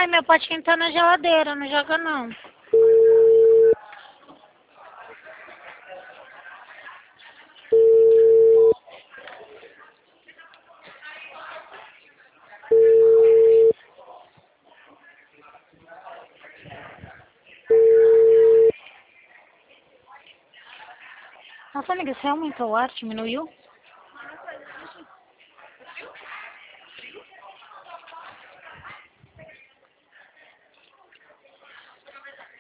meu potinho tá na geladeira, não joga não. Nossa, amiga, você aumentou o ar? Diminuiu?